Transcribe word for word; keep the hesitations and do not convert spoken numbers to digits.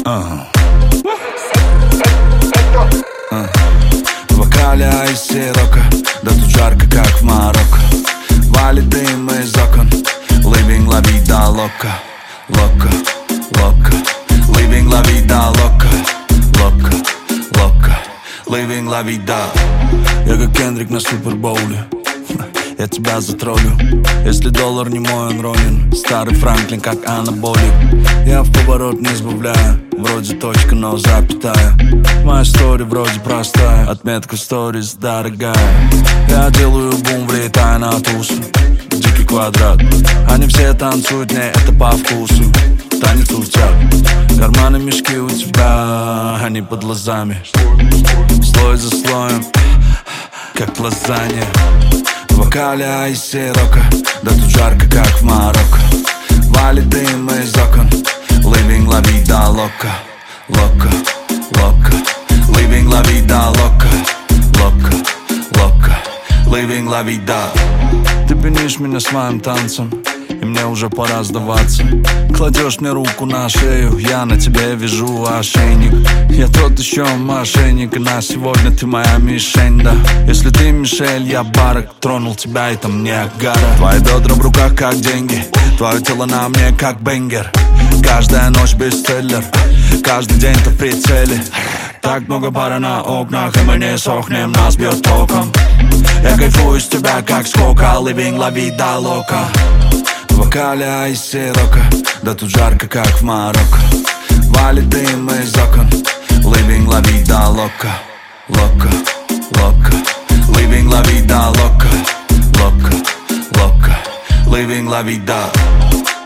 uh. Uh. В вокале айси рока, да тут жарко, как в Марокко. Валит дым из окон, living la vida loca, loca, loca. Living la vida loca, loca, loca. Living la vida. Я как Кендрик на супербоуле, я тебя затроллю. Если доллар не мой, он ронен. Старый Франклин, как анаболик. Я в поворот не сбавляю, вроде точка, но запятая. Моя история вроде простая, отметка сторис дорогая. Я делаю бум, влетая на тусу, дикий квадрат. Они все танцуют, не это по вкусу. Танец утят, карманы мешки у тебя, они под глазами. Слой за слоем, как лазанья. В вокале айси рока, да тут жарко, как в Марокко. Валит дым из окон, living la vida loca, loca, loca. Living la vida loca, loca, loca. Living la vida. Ты пьянишь меня своим танцем, и мне уже пора сдаваться. Кладешь мне руку на шею, я на тебе вяжу ошейник. Я тот еще мошенник, и на сегодня ты моя мишень, да. Если ты Мишель, я Барак, тронул тебя, и там не Агара. Твои бедра в руках, как деньги, твое тело на мне, как бенгер. Каждая ночь бестселлер, каждый день ты в прицеле. Так много пара на окнах, и мы не сохнем, нас бьет током. Я кайфую с тебя, как скока, living la vida loca. В вокале айси рока, да тут жарко, как в Марокко. Валит дым из окон, living la vida loca, loca, loca. Living la vida loca, loca, loca. Living la vida.